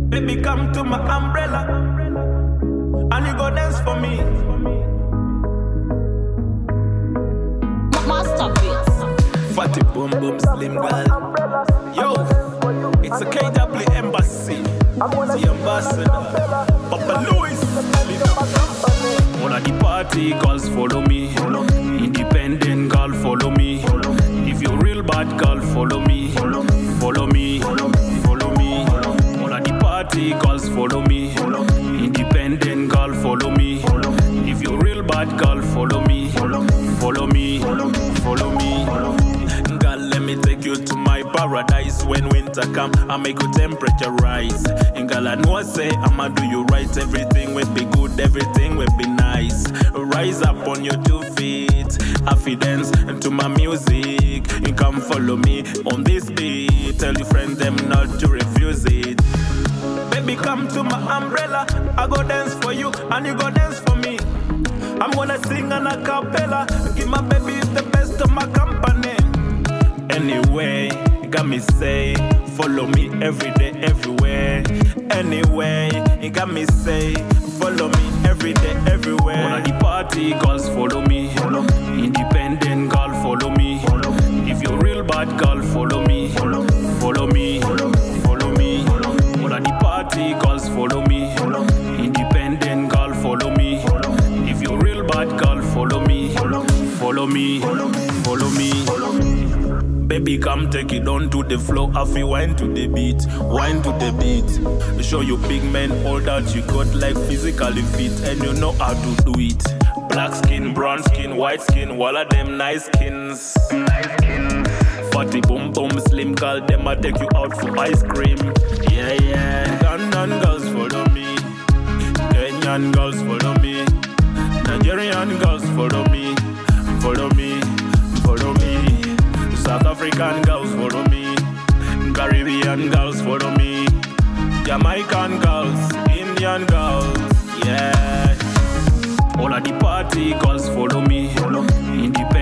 Baby, come to my umbrella, and you go dance for me. Masterpiece. Fatty boom boom slim girl. Yo, it's a KW embassy. The ambassador, Papa Louis. One of the party girls follow me. Independent girl follow me. If you real bad girl follow me. Follow me, follow me. One of the party girls follow me. Independent girl follow me. If you real bad girl follow me. Follow me, follow me. Girl, let me take you to my paradise. When winter come, I make your temperature rise. And girl, I know I say I'ma do you right. Everything will be good, everything will be nice. Rise up on your 2 feet, happy dance to my music. And come follow me on this beat. Tell your friends them not to refuse it. Baby, come to my umbrella. I go dance for you and you go dance for me. I'm gonna sing an a cappella. Give my baby the best of my company. Anyway, you got me say, follow me every day, everywhere. Anyway, you got me say, follow me every day, everywhere. One of the party girls follow me. Independent girl follow me. If you real bad girl follow me. Follow me, follow me. One of the party girls follow me. Independent girl follow me. If you real bad girl follow me. Follow me, follow me. Baby, come take it on to the floor. I feel wine to the beat, wine to the beat. Show you big men all that you got, like physically fit, and you know how to do it. Black skin, brown skin, white skin, all of them nice skins. Fatty boom boom slim girl, them I take you out for ice cream. Yeah, yeah. Ugandan girls follow me, Kenyan girls follow me, Nigerian girls follow me, follow me, follow me. South African girls follow me, Caribbean girls follow me, Jamaican girls, Indian girls, yeah. All of the party girls follow me, independent